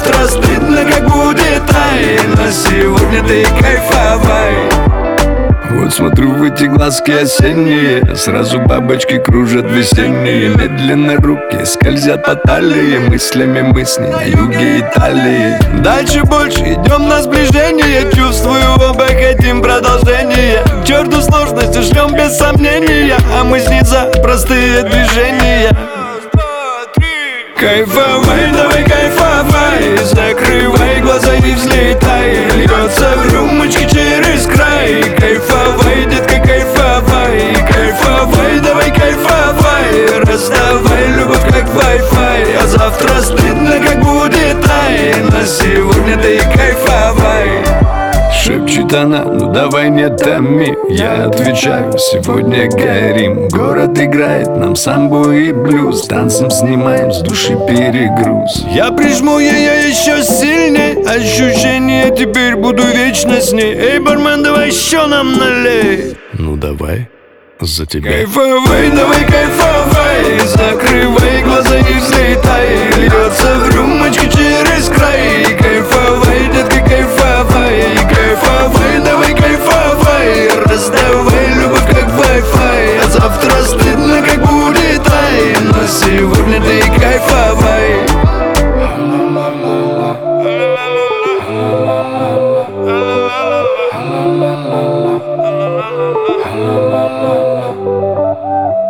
завтра стыдно, как будет ай. Но сегодня ты кайфовай. Вот смотрю в эти глазки осенние, сразу бабочки кружат весенние. Медленно руки скользят по талии, мыслями мысли на юге Италии. Дальше больше идем на сближение, чувствую, оба хотим продолжения. К черту сложности ждем без сомнения, а мы снизу простые движения. Кайфовай, давай кайфовай, закрывай глаза и взлетай. Льется в рюмочке через край. Кайфовай, детка, кайфовай. Кайфовай, давай кайфовай. Раздавай любовь как Wi-Fi. А завтра стыдно, как будет ай. Но сегодня ты кайфовай. Шепчет она, ну давай не томи. Я отвечаю, сегодня горим. Город играет нам самбо и блюз. Танцем снимаем с души перегруз. Я прижму ее еще сильней. Ощущение теперь буду вечно с ней. Эй, бармен, давай еще нам налей. Ну давай, за тебя. Кайфовай, давай кайфовай. Закрывай глаза и взлетай. Льется в рюмочке через край. Кайфовай, детка, кайфовай. Кайфовай, давай кайфовай. Раздавай любовь как Wi-Fi. А завтра стыдно, как будет ай. Но сегодня ты кайфовай. La la la la